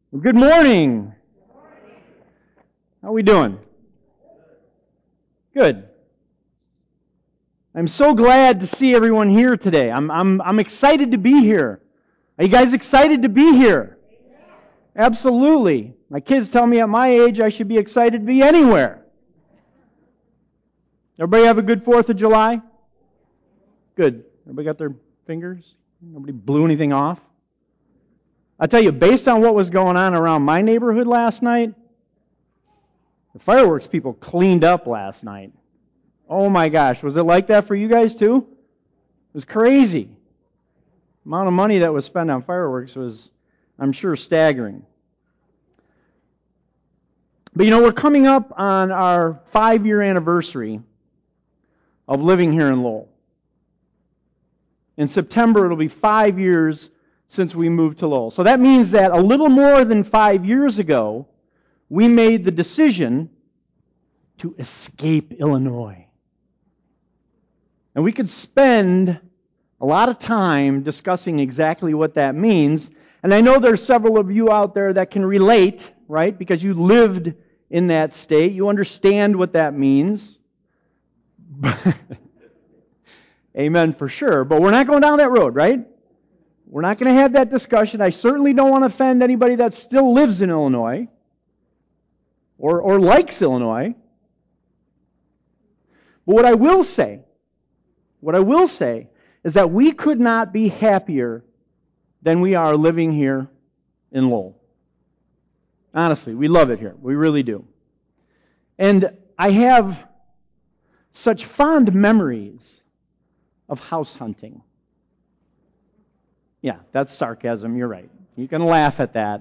Well, good morning. How are we doing? Good. I'm so glad to see everyone here today. I'm excited to be here. Are you guys excited to be here? Absolutely. My kids tell me at my age I should be excited to be anywhere. Everybody have a good 4th of July? Good. Everybody got their fingers? Nobody blew anything off? I tell you, based on what was going on around my neighborhood last night, the fireworks people cleaned up last night. Oh my gosh, was it like that for you guys too? It was crazy. The amount of money that was spent on fireworks was, I'm sure, staggering. But we're coming up on our 5-year anniversary of living here in Lowell. In September, it'll be 5 years since we moved to Lowell. So that means that a little more than 5 years ago, we made the decision to escape Illinois. And we could spend a lot of time discussing exactly what that means. And I know there's several of you out there that can relate, right? Because you lived in that state. You understand what that means. Amen for sure. But we're not going down that road, right? We're not going to have that discussion. I certainly don't want to offend anybody that still lives in Illinois or likes Illinois. But what I will say is that we could not be happier than we are living here in Lowell. Honestly, we love it here. We really do. And I have such fond memories of house hunting. Yeah, that's sarcasm. You're right. You can laugh at that.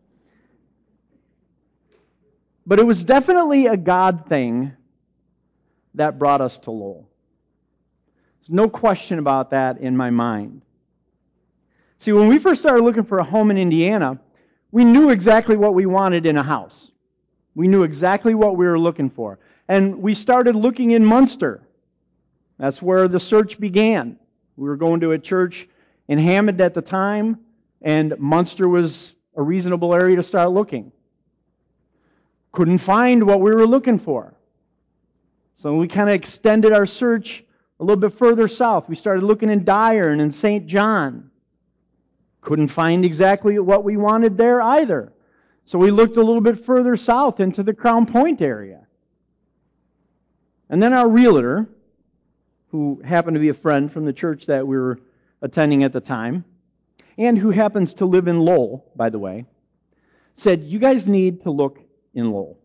But it was definitely a God thing that brought us to Lowell. There's no question about that in my mind. See, when we first started looking for a home in Indiana, we knew exactly what we wanted in a house. We knew exactly what we were looking for. And we started looking in Munster. That's where the search began. We were going to a church in Hammond at the time, and Munster was a reasonable area to start looking. Couldn't find what we were looking for. So we kind of extended our search a little bit further south. We started looking in Dyer and in St. John. Couldn't find exactly what we wanted there either. So we looked a little bit further south into the Crown Point area. And then our realtor, who happened to be a friend from the church that we were attending at the time, and who happens to live in Lowell, by the way, said, "You guys need to look in Lowell."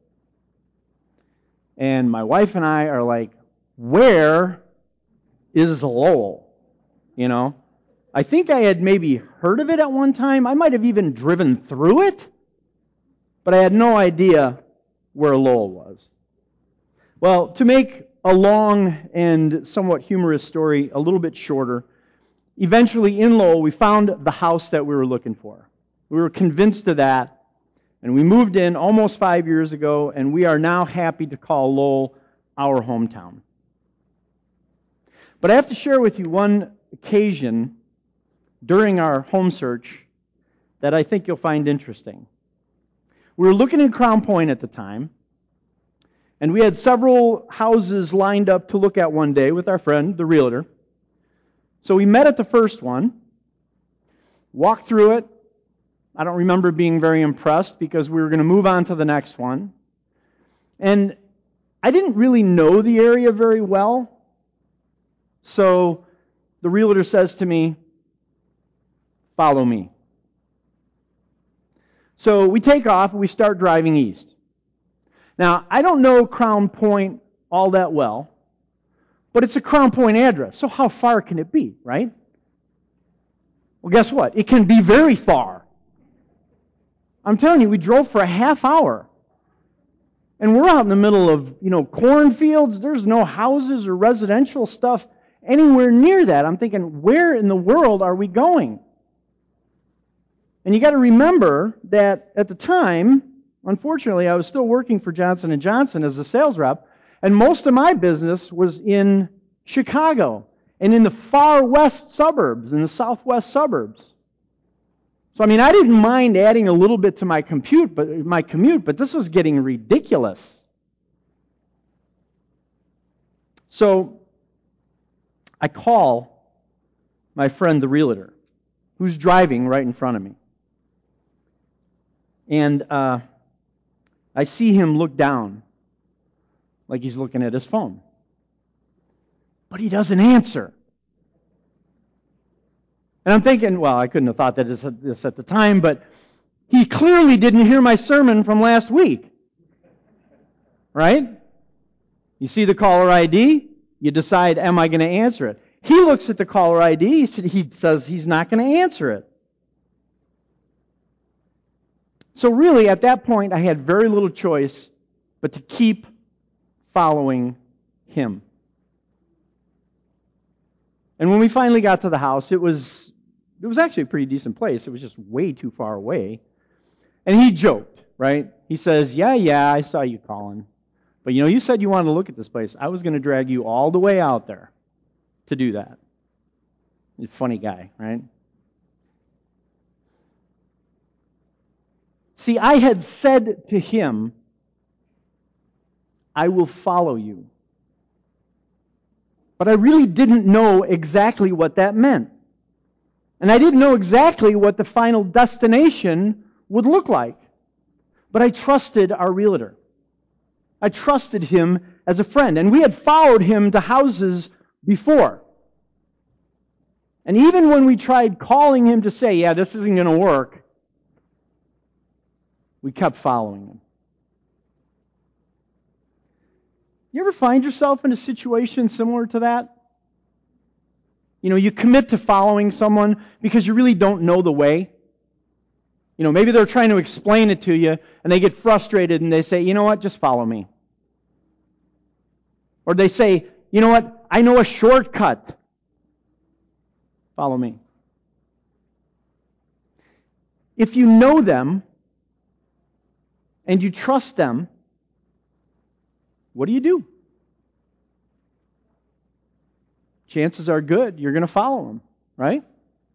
And my wife and I are like, where is Lowell? I think I had maybe heard of it at one time. I might have even driven through it, but I had no idea where Lowell was. Well, to make a long and somewhat humorous story a little bit shorter, eventually in Lowell we found the house that we were looking for. We were convinced of that, and we moved in almost 5 years ago, and we are now happy to call Lowell our hometown. But I have to share with you one occasion during our home search that I think you'll find interesting. We were looking in Crown Point at the time, and we had several houses lined up to look at one day with our friend, the realtor. So we met at the first one, walked through it. I don't remember being very impressed because we were going to move on to the next one. And I didn't really know the area very well. So the realtor says to me, "Follow me." So we take off and we start driving east. Now, I don't know Crown Point all that well, but it's a Crown Point address. So how far can it be, right? Well, guess what? It can be very far. I'm telling you, we drove for a half hour. And we're out in the middle of, cornfields. There's no houses or residential stuff anywhere near that. I'm thinking, where in the world are we going? And you got to remember that at the time, unfortunately, I was still working for Johnson & Johnson as a sales rep, and most of my business was in Chicago and in the far west suburbs, in the southwest suburbs. So, I didn't mind adding a little bit to my commute, but this was getting ridiculous. So, I call my friend, the realtor, who's driving right in front of me. And I see him look down like he's looking at his phone. But he doesn't answer. And I'm thinking, well, I couldn't have thought that this at the time, but he clearly didn't hear my sermon from last week. Right? You see the caller ID, you decide, am I going to answer it? He looks at the caller ID, he says he's not going to answer it. So really, at that point, I had very little choice but to keep following him. And when we finally got to the house, it was actually a pretty decent place. It was just way too far away. And he joked, right? He says, yeah, I saw you calling. But you said you wanted to look at this place. I was going to drag you all the way out there to do that. He's a funny guy, right? See, I had said to him, I will follow you. But I really didn't know exactly what that meant. And I didn't know exactly what the final destination would look like. But I trusted our realtor. I trusted him as a friend. And we had followed him to houses before. And even when we tried calling him to say, yeah, this isn't going to work, we kept following him. You ever find yourself in a situation similar to that? You commit to following someone because you really don't know the way. Maybe they're trying to explain it to you and they get frustrated and they say, you know what, just follow me. Or they say, you know what, I know a shortcut. Follow me. If you know them and you trust them, what do? Chances are good you're going to follow them, right?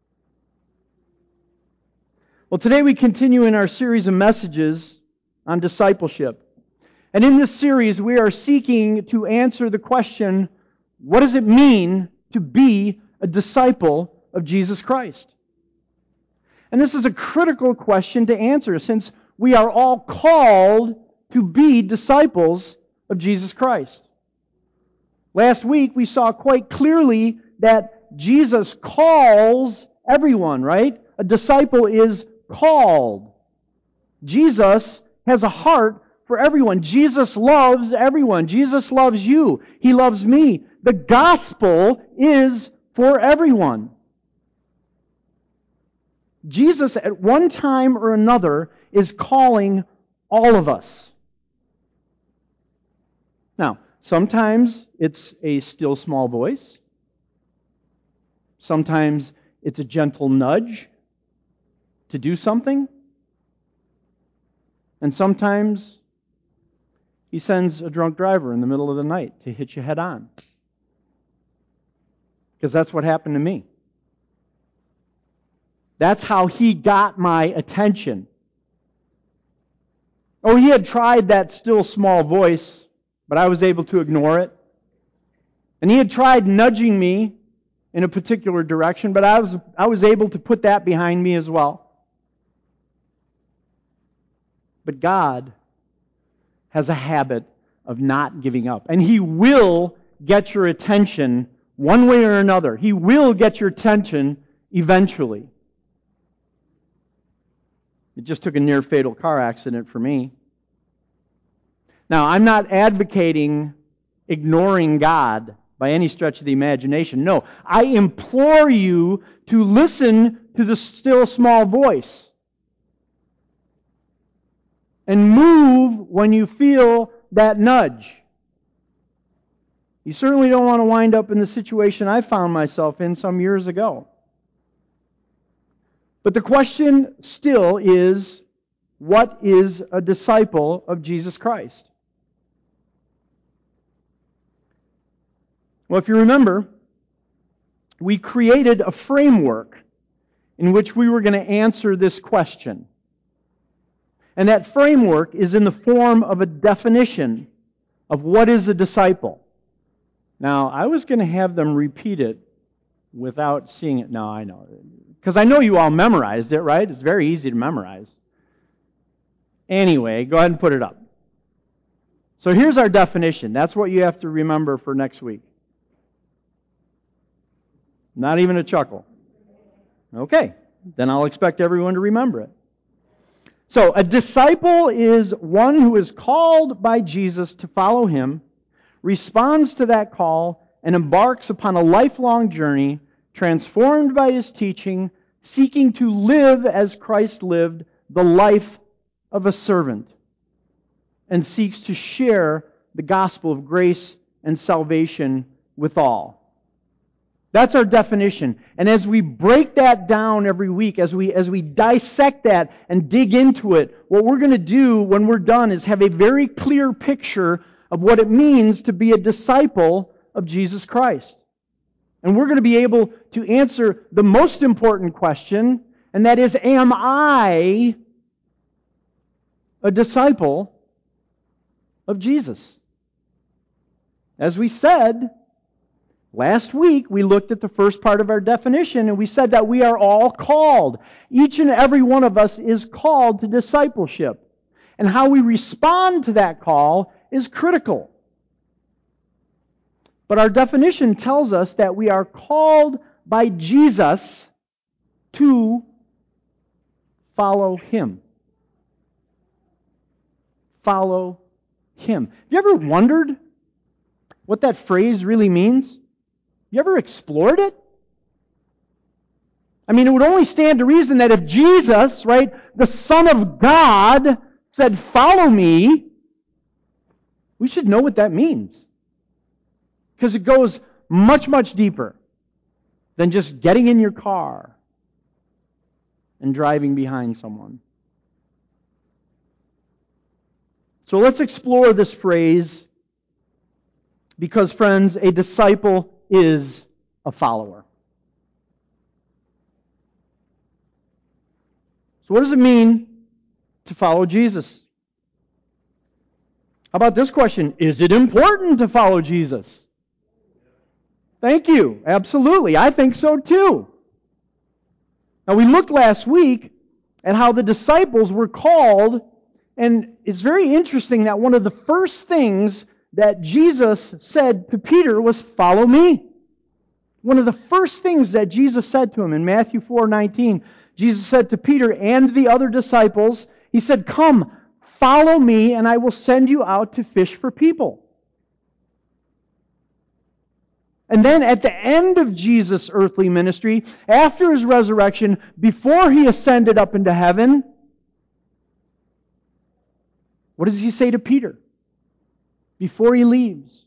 Well, today we continue in our series of messages on discipleship. And in this series, we are seeking to answer the question, what does it mean to be a disciple of Jesus Christ? And this is a critical question to answer since we are all called to be disciples of Jesus Christ. Last week, we saw quite clearly that Jesus calls everyone, right? A disciple is called. Jesus has a heart for everyone. Jesus loves everyone. Jesus loves you. He loves me. The gospel is for everyone. Jesus, at one time or another, is calling all of us. Now, sometimes it's a still small voice. Sometimes it's a gentle nudge to do something. And sometimes He sends a drunk driver in the middle of the night to hit you head on. Because that's what happened to me. That's how He got my attention. Oh, He had tried that still small voice, but I was able to ignore it. And He had tried nudging me in a particular direction, but I was able to put that behind me as well. But God has a habit of not giving up. And He will get your attention one way or another. He will get your attention eventually. It just took a near-fatal car accident for me. Now, I'm not advocating ignoring God by any stretch of the imagination. No, I implore you to listen to the still small voice and move when you feel that nudge. You certainly don't want to wind up in the situation I found myself in some years ago. But the question still is, what is a disciple of Jesus Christ? Well, if you remember, we created a framework in which we were going to answer this question. And that framework is in the form of a definition of what is a disciple. Now, I was going to have them repeat it without seeing it. No, I know. Because I know you all memorized it, right? It's very easy to memorize. Anyway, go ahead and put it up. So here's our definition. That's what you have to remember for next week. Not even a chuckle. Okay, then I'll expect everyone to remember it. So, a disciple is one who is called by Jesus to follow Him, responds to that call, and embarks upon a lifelong journey, transformed by His teaching, seeking to live as Christ lived, the life of a servant, and seeks to share the gospel of grace and salvation with all. That's our definition. And as we break that down every week, as we dissect that and dig into it, what we're going to do when we're done is have a very clear picture of what it means to be a disciple of Jesus Christ. And we're going to be able to answer the most important question, and that is, am I a disciple of Jesus? As we said, last week, we looked at the first part of our definition, and we said that we are all called. Each and every one of us is called to discipleship. And how we respond to that call is critical. But our definition tells us that we are called by Jesus to follow Him. Follow Him. Have you ever wondered what that phrase really means? You ever explored it? I mean, it would only stand to reason that if Jesus, right, the Son of God, said, "Follow me," we should know what that means. Because it goes much, much deeper than just getting in your car and driving behind someone. So let's explore this phrase, because, friends, a disciple is a follower. So what does it mean to follow Jesus? How about this question? Is it important to follow Jesus? Thank you. Absolutely. I think so too. Now, we looked last week at how the disciples were called, and it's very interesting that one of the first things that Jesus said to Peter was, "Follow me." One of the first things that Jesus said to him in Matthew 4:19, Jesus said to Peter and the other disciples, He said, "Come, follow me, and I will send you out to fish for people." And then at the end of Jesus' earthly ministry, after His resurrection, before He ascended up into heaven, what does He say to Peter before He leaves?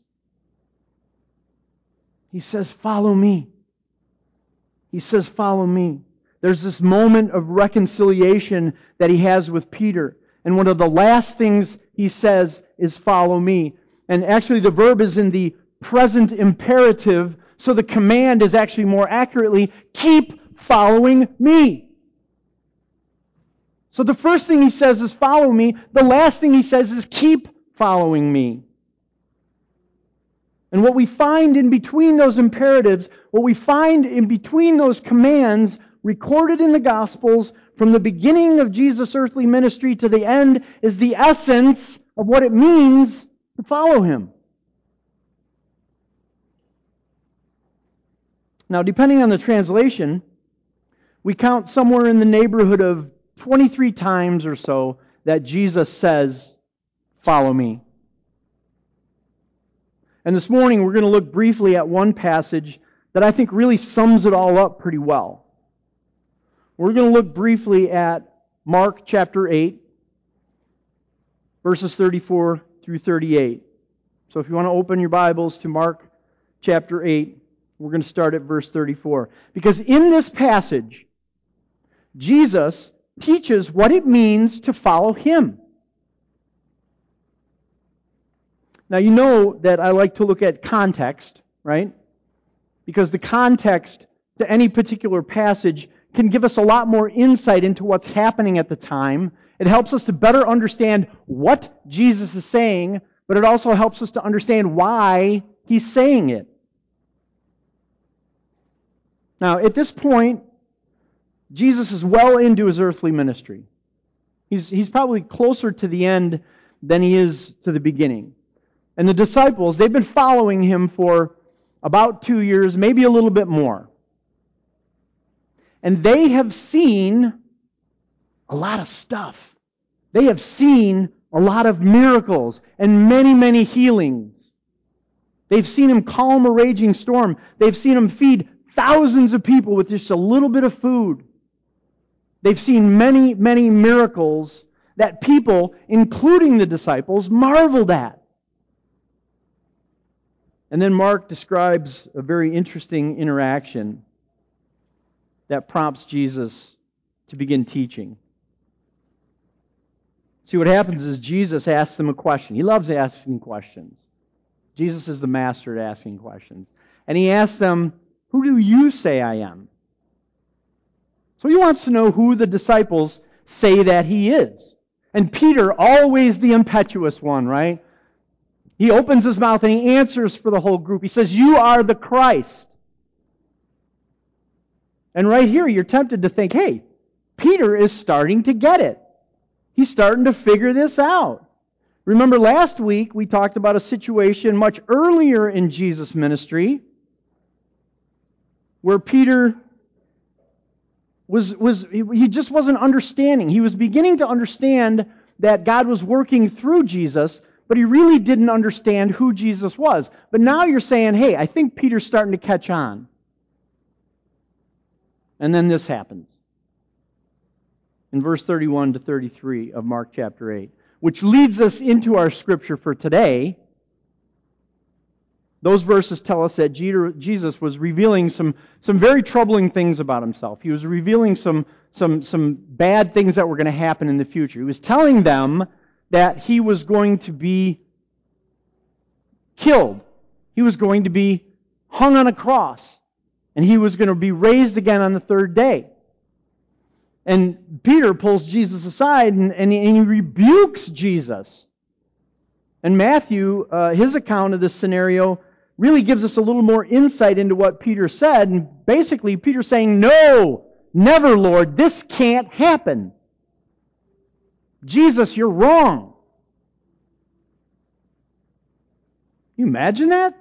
He says, "Follow me." He says, "Follow me." There's this moment of reconciliation that He has with Peter. And one of the last things He says is, "Follow me." And actually the verb is in the present imperative, so the command is actually more accurately, "Keep following me." So the first thing He says is, "Follow me." The last thing He says is, "Keep following me." And what we find in between those imperatives, what we find in between those commands recorded in the Gospels from the beginning of Jesus' earthly ministry to the end, is the essence of what it means to follow Him. Now, depending on the translation, we count somewhere in the neighborhood of 23 times or so that Jesus says, "Follow me." And this morning we're going to look briefly at one passage that I think really sums it all up pretty well. We're going to look briefly at Mark chapter 8, verses 34 through 38. So if you want to open your Bibles to Mark chapter 8, we're going to start at verse 34. Because in this passage, Jesus teaches what it means to follow Him. Now, you know that I like to look at context, right? Because the context to any particular passage can give us a lot more insight into what's happening at the time. It helps us to better understand what Jesus is saying, but it also helps us to understand why He's saying it. Now, at this point, Jesus is well into His earthly ministry. He's probably closer to the end than He is to the beginning. And the disciples, they've been following Him for about 2 years, maybe a little bit more. And they have seen a lot of stuff. They have seen a lot of miracles and many, many healings. They've seen Him calm a raging storm. They've seen Him feed thousands of people with just a little bit of food. They've seen many, many miracles that people, including the disciples, marveled at. And then Mark describes a very interesting interaction that prompts Jesus to begin teaching. See, what happens is Jesus asks them a question. He loves asking questions. Jesus is the master at asking questions. And He asks them, "Who do you say I am?" So He wants to know who the disciples say that He is. And Peter, always the impetuous one, right? He opens his mouth and he answers for the whole group. He says, "You are the Christ." And right here, you're tempted to think, hey, Peter is starting to get it. He's starting to figure this out. Remember last week, we talked about a situation much earlier in Jesus' ministry where Peter he just wasn't understanding. He was beginning to understand that God was working through Jesus, but he really didn't understand who Jesus was. But now you're saying, hey, I think Peter's starting to catch on. And then this happens. In verse 31 to 33 of Mark chapter 8, which leads us into our scripture for today. Those verses tell us that Jesus was revealing some very troubling things about Himself. He was revealing some bad things that were going to happen in the future. He was telling them that He was going to be killed. He was going to be hung on a cross. And He was going to be raised again on the third day. And Peter pulls Jesus aside and he rebukes Jesus. And Matthew, his account of this scenario, really gives us a little more insight into what Peter said. And basically, Peter's saying, "No, never, Lord, this can't happen. Jesus, you're wrong." Can you imagine that?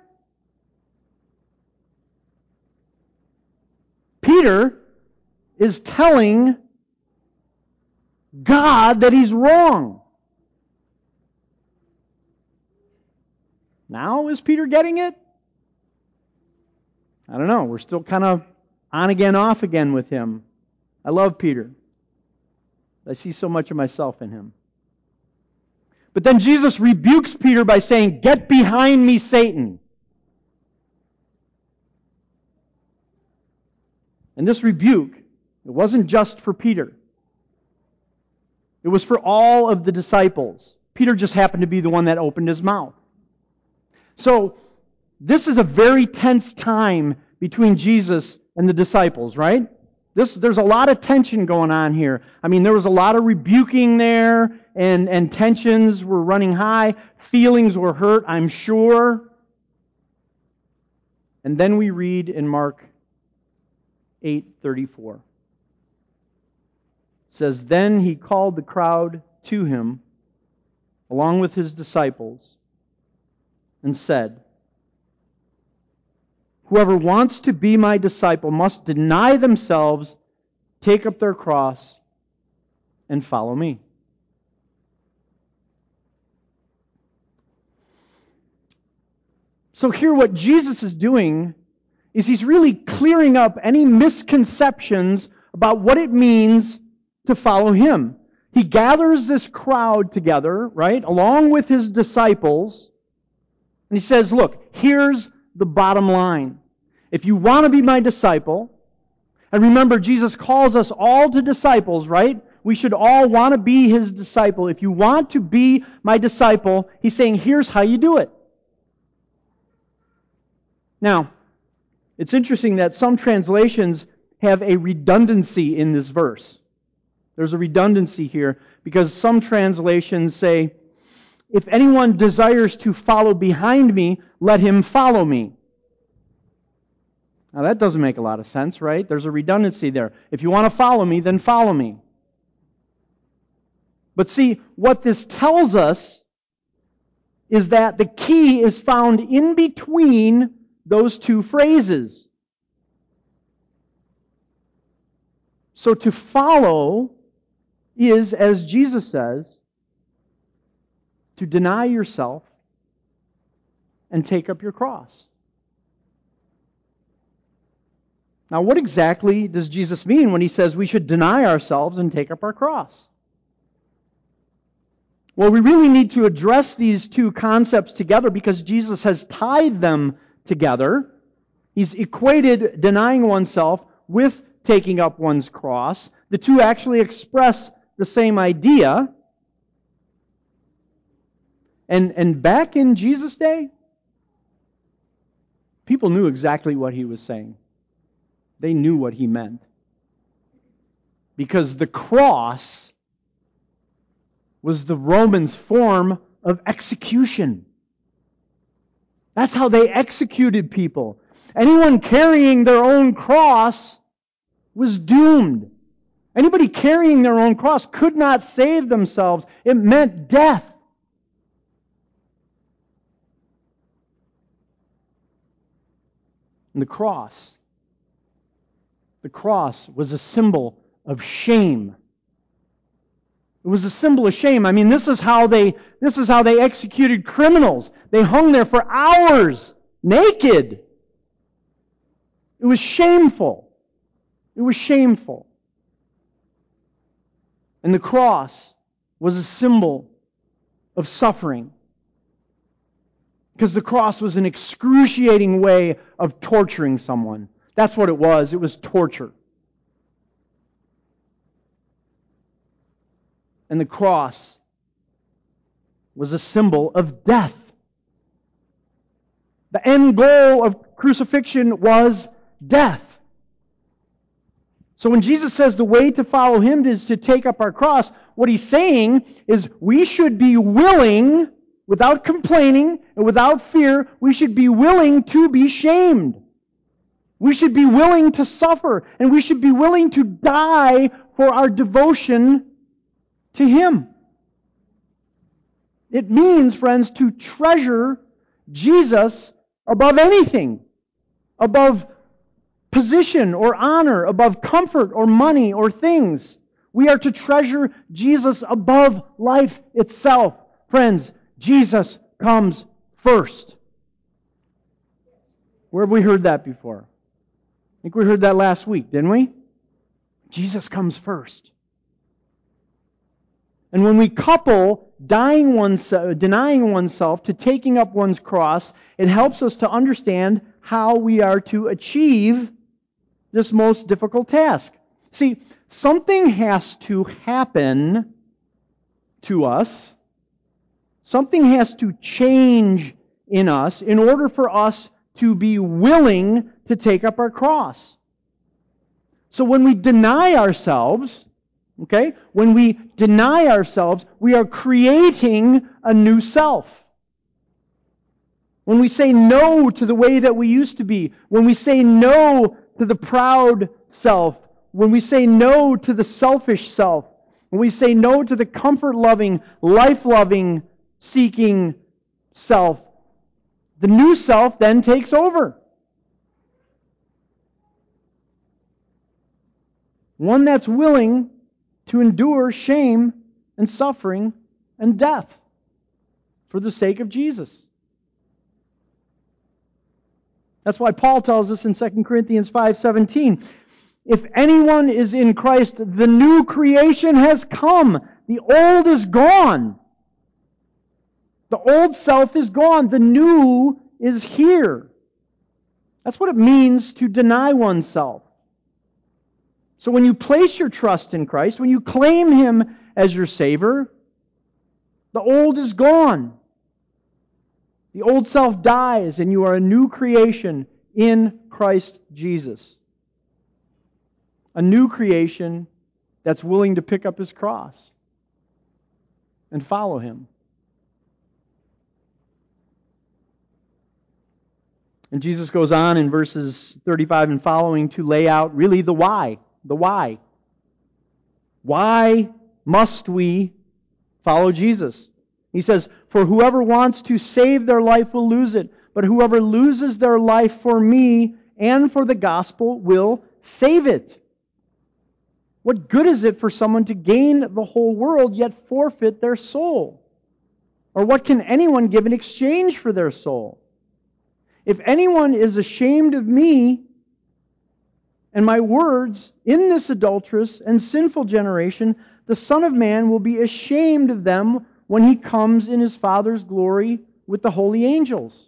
Peter is telling God that he's wrong. Now, is Peter getting it? I don't know. We're still kind of on again, off again with him. I love Peter. I see so much of myself in him. But then Jesus rebukes Peter by saying, "Get behind me, Satan." And this rebuke, it wasn't just for Peter. It was for all of the disciples. Peter just happened to be the one that opened his mouth. So, this is a very tense time between Jesus and the disciples, right? There's a lot of tension going on here. I mean, there was a lot of rebuking there, and tensions were running high. Feelings were hurt, I'm sure. And then we read in Mark 8:34. It says, "Then He called the crowd to Him, along with His disciples, and said, 'Whoever wants to be my disciple must deny themselves, take up their cross, and follow me.'" So here what Jesus is doing is He's really clearing up any misconceptions about what it means to follow Him. He gathers this crowd together, right, along with His disciples, and He says, look, here's the bottom line. If you want to be my disciple, and remember, Jesus calls us all to disciples, right? We should all want to be His disciple. If you want to be my disciple, He's saying, here's how you do it. Now, it's interesting that some translations have a redundancy in this verse. There's a redundancy here because some translations say, if anyone desires to follow behind me, let him follow me. Now that doesn't make a lot of sense, right? There's a redundancy there. If you want to follow me, then follow me. But see, what this tells us is that the key is found in between those two phrases. So to follow is, as Jesus says, to deny yourself and take up your cross. Now, what exactly does Jesus mean when He says we should deny ourselves and take up our cross? Well, we really need to address these two concepts together because Jesus has tied them together. He's equated denying oneself with taking up one's cross. The two actually express the same idea. And back in Jesus' day, people knew exactly what He was saying. They knew what He meant. Because the cross was the Romans' form of execution. That's how they executed people. Anyone carrying their own cross was doomed. Anybody carrying their own cross could not save themselves. It meant death. And the cross was a symbol of shame. It was a symbol of shame. I mean, this is how they executed criminals. They hung there for hours, naked. It was shameful. It was shameful. And the cross was a symbol of suffering. Because the cross was an excruciating way of torturing someone. That's what it was. It was torture. And the cross was a symbol of death. The end goal of crucifixion was death. So when Jesus says the way to follow Him is to take up our cross, what He's saying is we should be willing, without complaining and without fear, we should be willing to be shamed. We should be willing to suffer, and we should be willing to die for our devotion to Him. It means, friends, to treasure Jesus above anything, above position or honor, above comfort or money or things. We are to treasure Jesus above life itself. Friends, Jesus comes first. Where have we heard that before? I think we heard that last week, didn't we? Jesus comes first. And when we couple denying oneself to taking up one's cross, it helps us to understand how we are to achieve this most difficult task. See, something has to happen to us. Something has to change in us in order for us to be willing to take up our cross. So when we deny ourselves, when we deny ourselves, we are creating a new self. When we say no to the way that we used to be, when we say no to the proud self, when we say no to the selfish self, when we say no to the comfort-loving, life-loving, seeking self, the new self then takes over. One that's willing to endure shame and suffering and death for the sake of Jesus. That's why Paul tells us in 2 Corinthians 5:17, if anyone is in Christ, the new creation has come. The old is gone. The old self is gone. The new is here. That's what it means to deny oneself. So when you place your trust in Christ, when you claim Him as your Savior, the old is gone. The old self dies and you are a new creation in Christ Jesus. A new creation that's willing to pick up his cross and follow him. And Jesus goes on in verses 35 and following to lay out really the why. The why. Why must we follow Jesus? He says, "For whoever wants to save their life will lose it, but whoever loses their life for me and for the gospel will save it." What good is it for someone to gain the whole world yet forfeit their soul? Or what can anyone give in exchange for their soul? If anyone is ashamed of me and my words in this adulterous and sinful generation, the Son of Man will be ashamed of them when he comes in his Father's glory with the holy angels.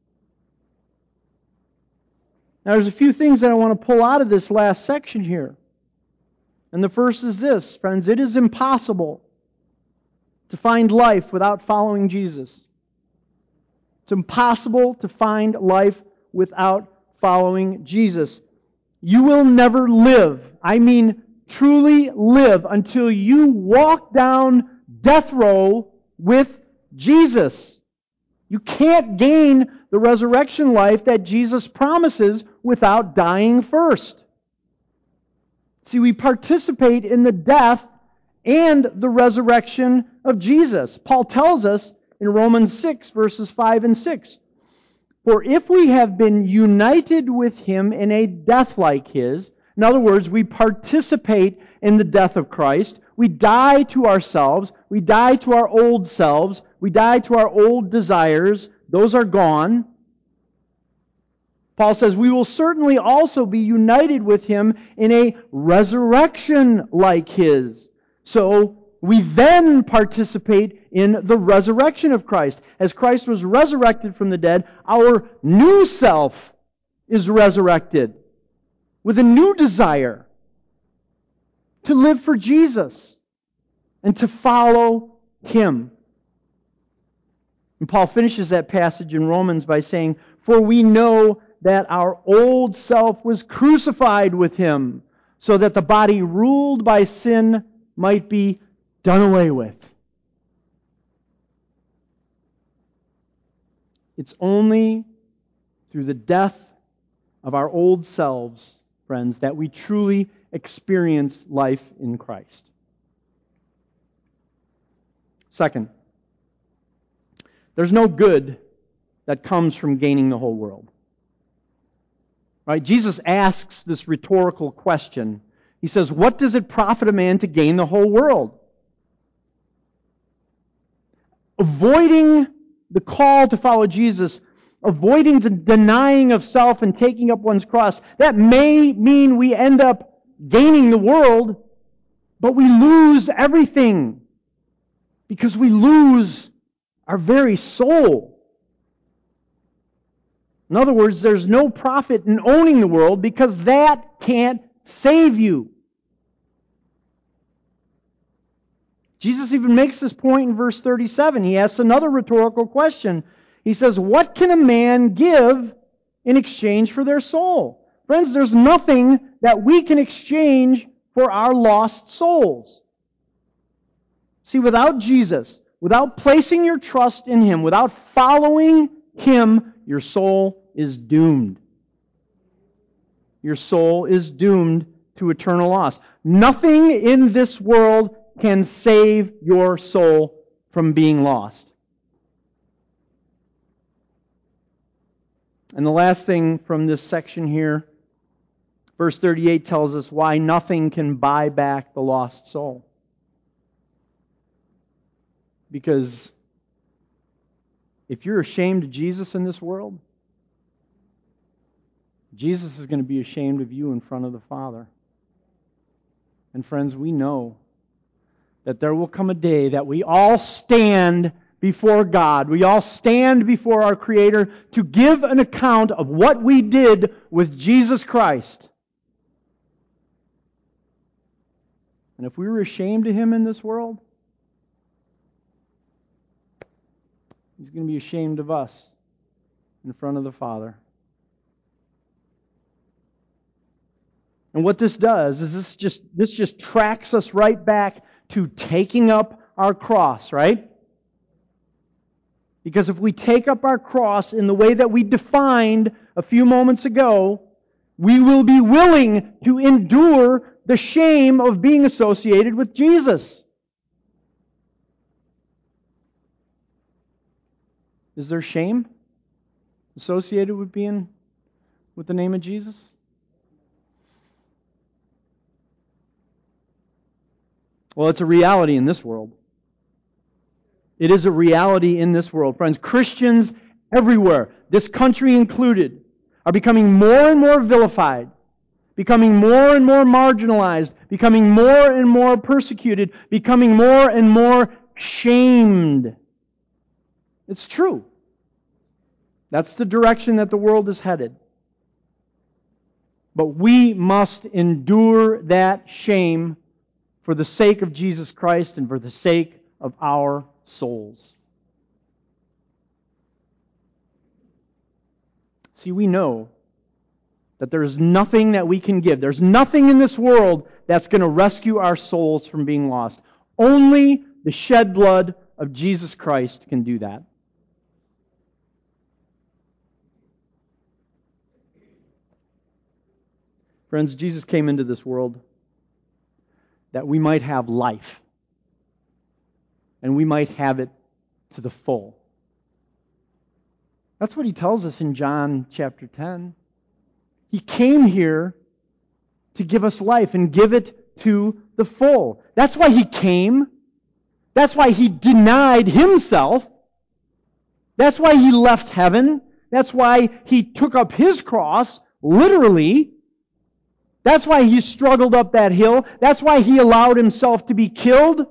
Now, there's a few things that I want to pull out of this last section here. And the first is this, friends: it is impossible to find life without following Jesus. It's impossible to find life without following Jesus. You will never live, I mean truly live, until you walk down death row with Jesus. You can't gain the resurrection life that Jesus promises without dying first. See, we participate in the death and the resurrection of Jesus. Paul tells us in Romans 6, verses 5 and 6, "For if we have been united with Him in a death like His," in other words, we participate in the death of Christ, we die to ourselves, we die to our old selves, we die to our old desires, those are gone. Paul says we will certainly also be united with Him in a resurrection like His. So we then participate in the resurrection of Christ. As Christ was resurrected from the dead, our new self is resurrected with a new desire to live for Jesus and to follow Him. And Paul finishes that passage in Romans by saying, "For we know that our old self was crucified with Him, so that the body ruled by sin might be done away with." It's only through the death of our old selves, friends, that we truly experience life in Christ. Second, there's no good that comes from gaining the whole world. Right? Jesus asks this rhetorical question. He says, "What does it profit a man to gain the whole world?" Avoiding the call to follow Jesus, avoiding the denying of self and taking up one's cross, that may mean we end up gaining the world, but we lose everything because we lose our very soul. In other words, there's no profit in owning the world because that can't save you. Jesus even makes this point in verse 37. He asks another rhetorical question. He says, "What can a man give in exchange for their soul?" Friends, there's nothing that we can exchange for our lost souls. See, without Jesus, without placing your trust in Him, without following Him, your soul is doomed. Your soul is doomed to eternal loss. Nothing in this world can save your soul from being lost. And the last thing from this section here, verse 38 tells us why nothing can buy back the lost soul. Because if you're ashamed of Jesus in this world, Jesus is going to be ashamed of you in front of the Father. And friends, we know that there will come a day that we all stand before God. We all stand before our Creator to give an account of what we did with Jesus Christ. And if we were ashamed of Him in this world, He's going to be ashamed of us in front of the Father. And what this does is this just tracks us right back to taking up our cross, right? Because if we take up our cross in the way that we defined a few moments ago, we will be willing to endure the shame of being associated with Jesus. Is there shame associated with being with the name of Jesus? Well, it's a reality in this world. It is a reality in this world. Friends, Christians everywhere, this country included, are becoming more and more vilified, becoming more and more marginalized, becoming more and more persecuted, becoming more and more shamed. It's true. That's the direction that the world is headed. But we must endure that shame for the sake of Jesus Christ and for the sake of our souls. See, we know that there is nothing that we can give. There's nothing in this world that's going to rescue our souls from being lost. Only the shed blood of Jesus Christ can do that. Friends, Jesus came into this world that we might have life. And we might have it to the full. That's what He tells us in John chapter 10. He came here to give us life and give it to the full. That's why He came. That's why He denied Himself. That's why He left heaven. That's why He took up His cross, literally. That's why He struggled up that hill. That's why He allowed Himself to be killed.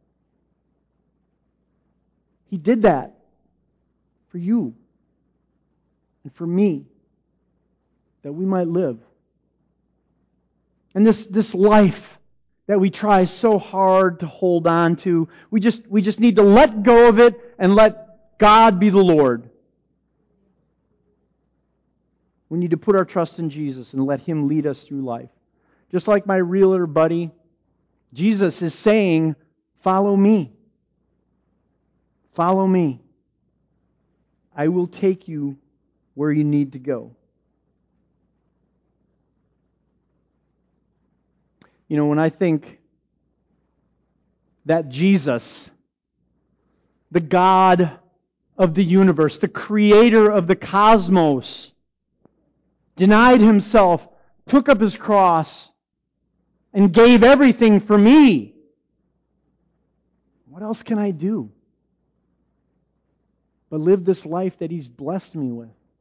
He did that for you and for me, that we might live. And this life that we try so hard to hold on to, we just need to let go of it and let God be the Lord. We need to put our trust in Jesus and let Him lead us through life. Just like my realtor buddy, Jesus is saying, follow me. Follow me. I will take you where you need to go. You know, when I think that Jesus, the God of the universe, the creator of the cosmos, denied Himself, took up His cross, and gave everything for me, what else can I do but live this life that He's blessed me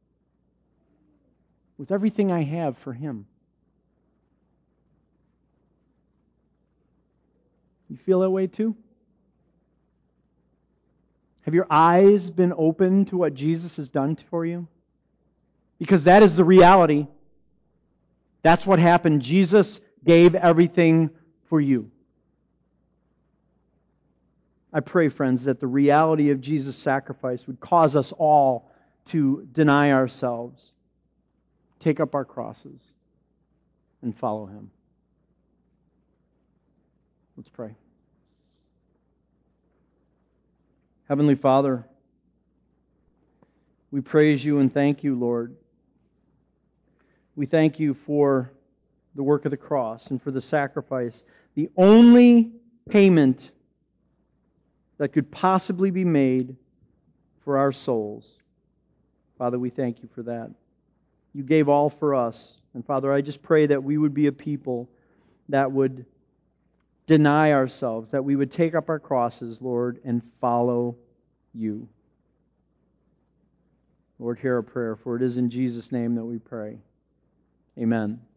with everything I have for Him? You feel that way too? Have your eyes been open to what Jesus has done for you? Because that is the reality. That's what happened. Jesus gave everything for you. I pray, friends, that the reality of Jesus' sacrifice would cause us all to deny ourselves, take up our crosses, and follow Him. Let's pray. Heavenly Father, we praise You and thank You, Lord. We thank You for the work of the cross and for the sacrifice, the only payment that could possibly be made for our souls. Father, we thank You for that. You gave all for us. And Father, I just pray that we would be a people that would deny ourselves, that we would take up our crosses, Lord, and follow You. Lord, hear our prayer, for it is in Jesus' name that we pray. Amen.